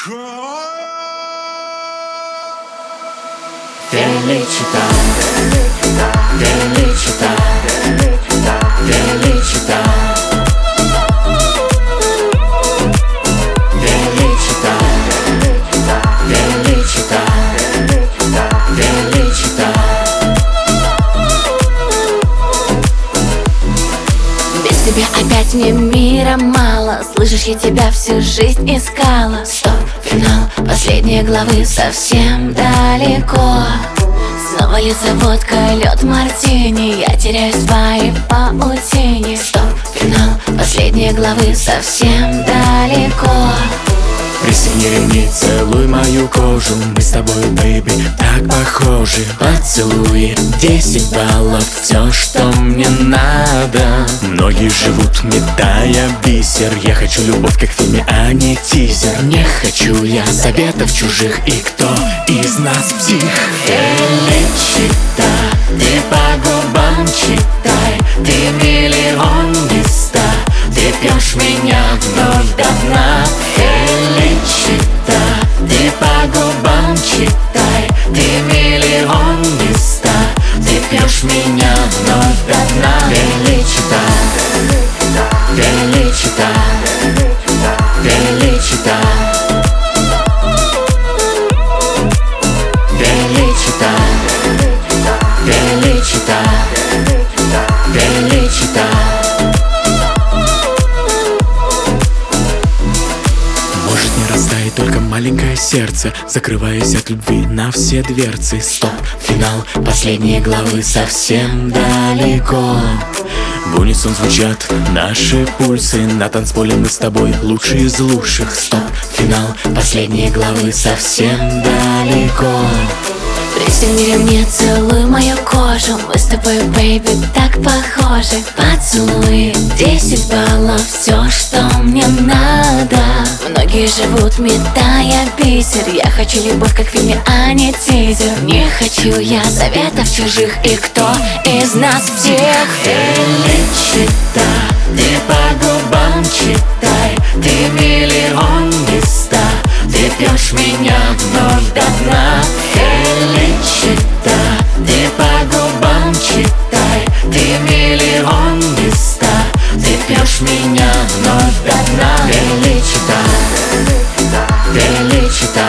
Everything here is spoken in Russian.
Felicita, felicita, felicita, felicita, felicita, felicita. Без тебя опять мне мира мало. Слышишь, я тебя всю жизнь искала. Стоп, финал, последние главы совсем далеко. Снова льется водка, лед мартини. Я теряюсь в твоей паутине. Стоп, финал, последние главы совсем далеко. Пристегни ремни, целуй мою кожу. Мы с тобой, бэйби, так похожи. Поцелуи, 10 баллов, все, что мне надо. Многие живут, метая бисер. Я хочу любовь, как в фильме, а не тизер. Не хочу я советов чужих. И кто из нас псих? Феличита, ты по губам читай. Ты миллион не ста. Ты пьешь меня вновь до дна. Феличита, ты по губам читай. Ты миллион не ста. Ты пьешь меня вновь до дна. Феличита, феличита, феличита, феличита, феличита, феличита. Может, не растает только маленькое сердце, закрываясь от любви на все дверцы. Стоп, финал, последние главы совсем далеко. В унисон звучат наши пульсы. На танцполе мы с тобой лучшие из лучших. Стоп, финал, последние главы совсем далеко. Пристегни ремни, целуй мою кожу. Мы с тобой, бэйби, так похожи. Поцелуи, 10 баллов, все, что мне надо. Многие живут, метая бисер. Я хочу любовь, как в фильме, а не тизер. Не хочу я советов чужих. И кто из нас всех? Феличита, ты по губам читай. Ты миллион не ста. Ты пьешь меня вновь до дна. Феличита, ты по губам читай. Ты миллион не ста. Ты пьешь меня вновь до дна. Феличита, феличита,